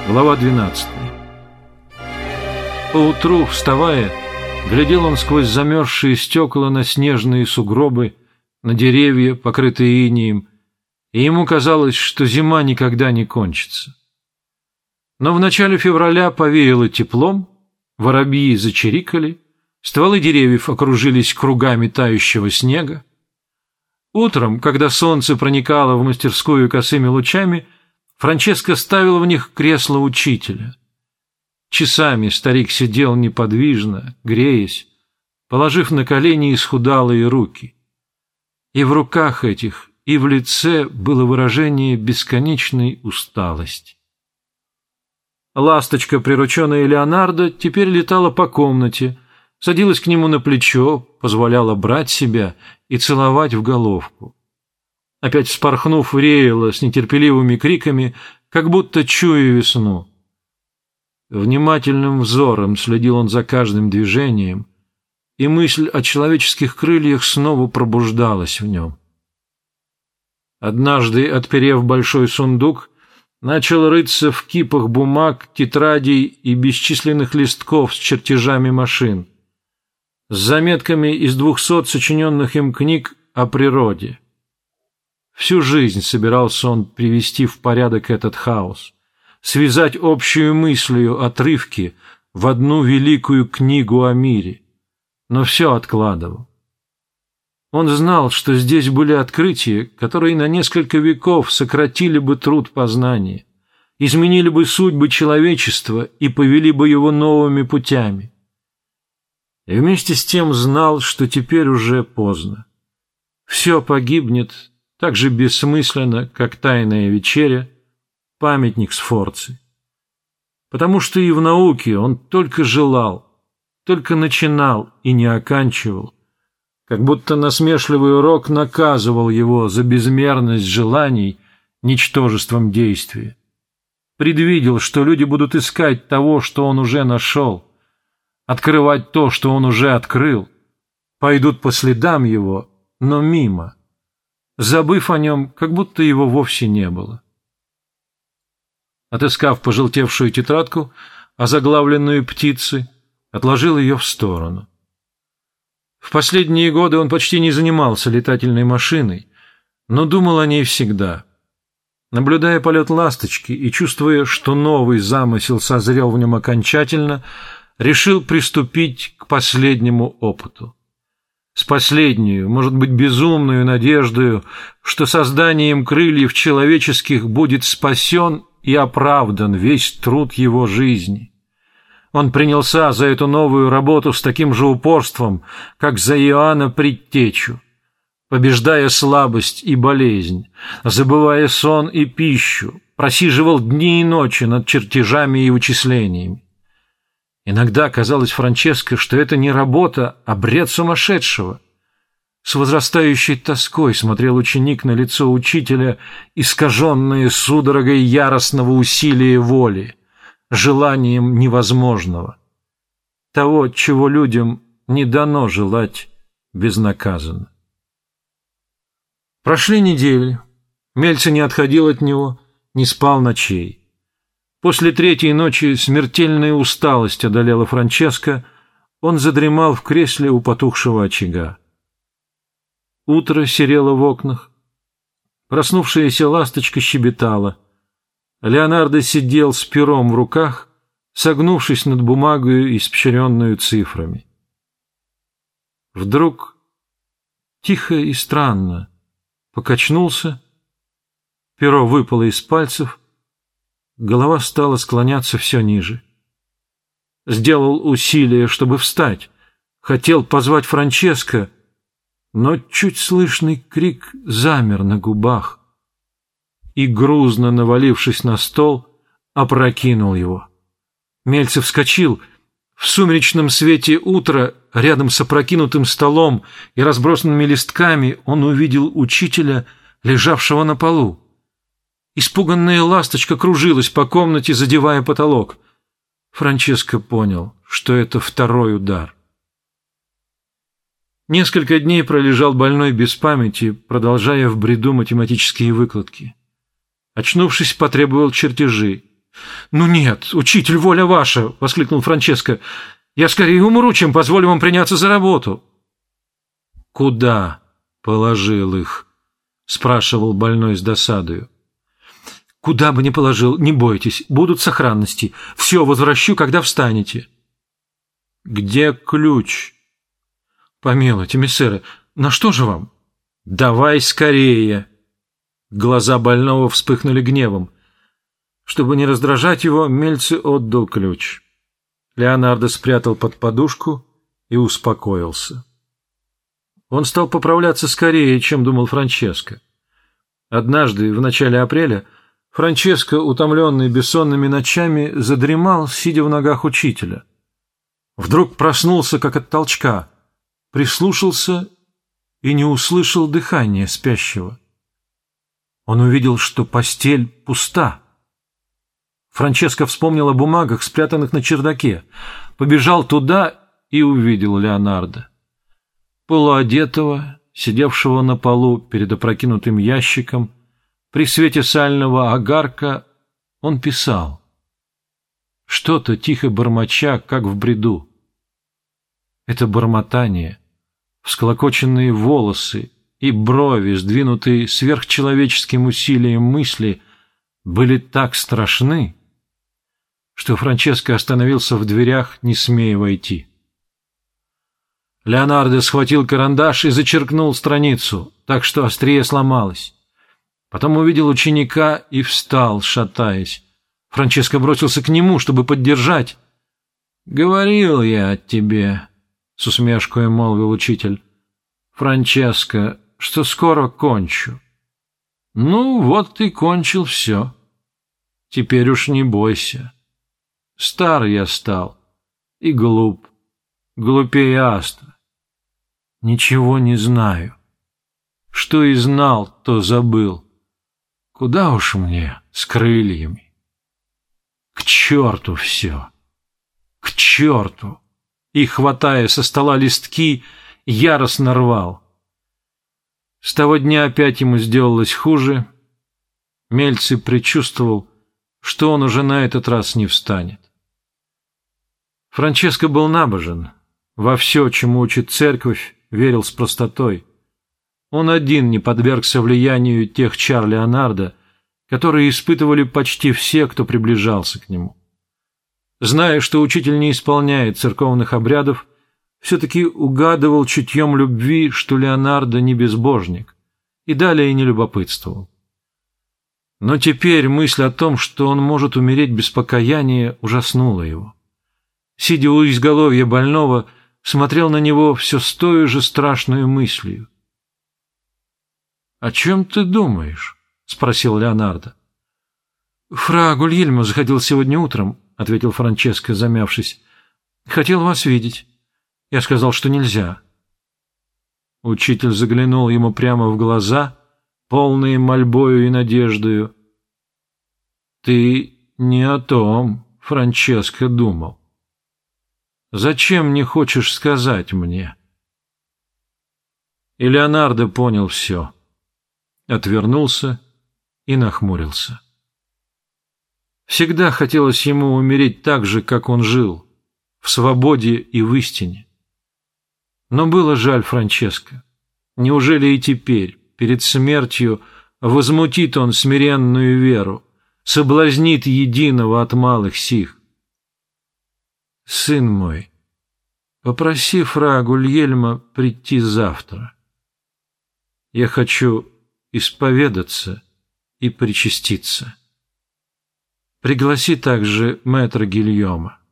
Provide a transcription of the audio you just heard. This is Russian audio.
Глава 12. Поутру, вставая, глядел он сквозь замерзшие стекла на снежные сугробы, на деревья, покрытые инеем, и ему казалось, что зима никогда не кончится. Но в начале февраля повеяло теплом, воробьи зачирикали, стволы деревьев окружились кругами тающего снега. Утром, когда солнце проникало в мастерскую косыми лучами, Франческо ставил в них кресло учителя. Часами старик сидел неподвижно, греясь, положив на колени исхудалые руки. И в руках этих, и в лице было выражение бесконечной усталости. Ласточка, прирученная Леонардо, теперь летала по комнате, садилась к нему на плечо, позволяла брать себя и целовать в головку. Опять вспорхнув, реяла с нетерпеливыми криками, как будто чуя весну. Внимательным взором следил он за каждым движением, и мысль о человеческих крыльях снова пробуждалась в нем. Однажды, отперев большой сундук, начал рыться в кипах бумаг, тетрадей и бесчисленных листков с чертежами машин, с заметками из 200 сочиненных им книг о природе. Всю жизнь собирался он привести в порядок этот хаос, связать общую мыслью отрывки в одну великую книгу о мире, но все откладывал. Он знал, что здесь были открытия, которые на несколько веков сократили бы труд познания, изменили бы судьбы человечества и повели бы его новыми путями. И вместе с тем знал, что теперь уже поздно. Все погибнет так же бессмысленно, как тайная вечеря, памятник Сфорцы. Потому что и в науке он только желал, только начинал и не оканчивал, как будто насмешливый урок наказывал его за безмерность желаний ничтожеством действия. Предвидел, что люди будут искать того, что он уже нашел, открывать то, что он уже открыл, пойдут по следам его, но мимо, забыв о нем, как будто его вовсе не было. Отыскав пожелтевшую тетрадку, озаглавленную «Птицы», отложил ее в сторону. В последние годы он почти не занимался летательной машиной, но думал о ней всегда. Наблюдая полет ласточки и чувствуя, что новый замысел созрел в нем окончательно, решил приступить к последнему опыту. С последнюю, может быть, безумную надеждою, что созданием крыльев человеческих будет спасен и оправдан весь труд его жизни. Он принялся за эту новую работу с таким же упорством, как за Иоанна Предтечу, побеждая слабость и болезнь, забывая сон и пищу, просиживал дни и ночи над чертежами и вычислениями. Иногда казалось Франческо, что это не работа, а бред сумасшедшего. С возрастающей тоской смотрел ученик на лицо учителя, искаженное судорогой яростного усилия воли, желанием невозможного, того, чего людям не дано желать безнаказанно. Прошли недели, Мельца не отходил от него, не спал ночей. После третьей ночи смертельная усталость одолела Франческо, он задремал в кресле у потухшего очага. Утро серело в окнах, проснувшаяся ласточка щебетала. Леонардо сидел с пером в руках, согнувшись над бумагою, испещренную цифрами. Вдруг, тихо и странно, покачнулся, перо выпало из пальцев, голова стала склоняться все ниже. Сделал усилие, чтобы встать, хотел позвать Франческо, но чуть слышный крик замер на губах и, грузно навалившись на стол, опрокинул его. Мельцев вскочил. В сумеречном свете утра, рядом с опрокинутым столом и разбросанными листками, он увидел учителя, лежавшего на полу. Испуганная ласточка кружилась по комнате, задевая потолок. Франческо понял, что это второй удар. Несколько дней пролежал больной без памяти, продолжая в бреду математические выкладки. Очнувшись, потребовал чертежи. «Ну нет, учитель, воля ваша!» — воскликнул Франческо. «Я скорее умру, чем позволю вам приняться за работу». «Куда положил их?» — спрашивал больной с досадою. «Куда бы ни положил, не бойтесь, будут сохранности. Все возвращу, когда встанете». «Где ключ?» «Помилуйте, миссера, на что же вам?» «Давай скорее!» Глаза больного вспыхнули гневом. Чтобы не раздражать его, Мельци отдал ключ. Леонардо спрятал под подушку и успокоился. Он стал поправляться скорее, чем думал Франческо. Однажды, в начале апреля, Франческо, утомленный бессонными ночами, задремал, сидя в ногах учителя. Вдруг проснулся, как от толчка, прислушался и не услышал дыхания спящего. Он увидел, что постель пуста. Франческо вспомнил о бумагах, спрятанных на чердаке, побежал туда и увидел Леонардо. Полуодетого, сидевшего на полу перед опрокинутым ящиком, при свете сального огарка, он писал. Что-то тихо бормоча, как в бреду. Это бормотание, всклокоченные волосы и брови, сдвинутые сверхчеловеческим усилием мысли, были так страшны, что Франческо остановился в дверях, не смея войти. Леонардо схватил карандаш и зачеркнул страницу, так что острие сломалось. Потом увидел ученика и встал, шатаясь. Франческо бросился к нему, чтобы поддержать. «Говорил я тебе», — с усмешкой молвил учитель, — «Франческо, что скоро кончу». «Ну, вот ты кончил все. Теперь уж не бойся. Стар я стал и глуп, глупее астра. Ничего не знаю. Что и знал, то забыл. Куда уж мне с крыльями? К черту все! К черту!» И, хватая со стола листки, яростно рвал. С того дня опять ему сделалось хуже. Мельци предчувствовал, что он уже на этот раз не встанет. Франческо был набожен. Во все, чему учит церковь, верил с простотой. Он один не подвергся влиянию тех чар Леонардо, которые испытывали почти все, кто приближался к нему. Зная, что учитель не исполняет церковных обрядов, все-таки угадывал чутьем любви, что Леонардо не безбожник, и далее не любопытствовал. Но теперь мысль о том, что он может умереть без покаяния, ужаснула его. Сидя у изголовья больного, смотрел на него все с той же страшной мыслью. «О чем ты думаешь?» — спросил Леонардо. «Фра Гульельмо заходил сегодня утром», — ответил Франческо, замявшись. «Хотел вас видеть. Я сказал, что нельзя». Учитель заглянул ему прямо в глаза, полные мольбою и надеждою. «Ты не о том, Франческо, думал. Зачем не хочешь сказать мне?» И Леонардо понял все, отвернулся и нахмурился. Всегда хотелось ему умереть так же, как он жил, в свободе и в истине. Но было жаль Франческо. Неужели и теперь, перед смертью, возмутит он смиренную веру, соблазнит единого от малых сих? «Сын мой, попроси фра Гульельмо прийти завтра. Я хочу исповедаться и причаститься. Пригласи также мэтра Гильома».